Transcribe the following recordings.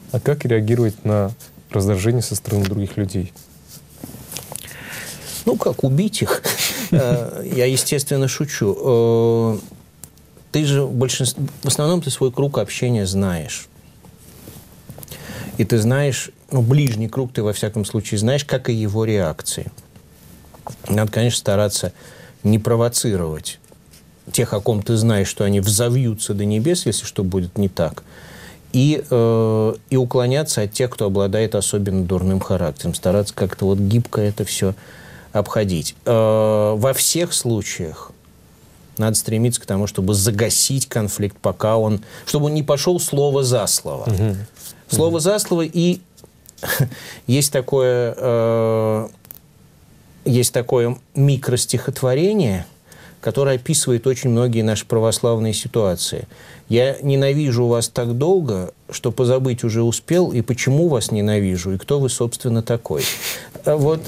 А как реагировать на раздражение со стороны других людей? Ну, как убить их? Я, естественно, шучу. Ты же в основном ты свой круг общения знаешь. И ты знаешь, ну, ближний круг ты, во всяком случае, знаешь, как и его реакции. Надо, конечно, стараться не провоцировать тех, о ком ты знаешь, что они взовьются до небес, если что будет не так, и уклоняться от тех, кто обладает особенно дурным характером, стараться как-то вот гибко это все обходить. Во всех случаях надо стремиться к тому, чтобы загасить конфликт, пока чтобы он не пошел слово за слово. Слово за слово, и есть такое микростихотворение, которое описывает очень многие наши православные ситуации. «Я ненавижу вас так долго, что позабыть уже успел, и почему вас ненавижу, и кто вы, собственно, такой». Вот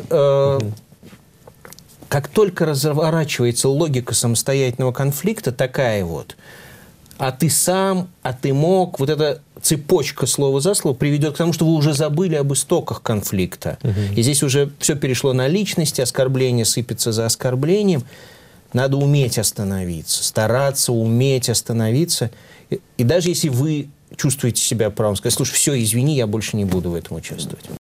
как только разворачивается логика самостоятельного конфликта, такая вот, а ты сам, а ты мог, вот эта цепочка слова за слово приведет к тому, что вы уже забыли об истоках конфликта. И здесь уже все перешло на личности, оскорбление сыпется за оскорблением. Надо уметь остановиться, стараться уметь остановиться. И даже если вы чувствуете себя правым, сказать: слушай, все, извини, я больше не буду в этом участвовать.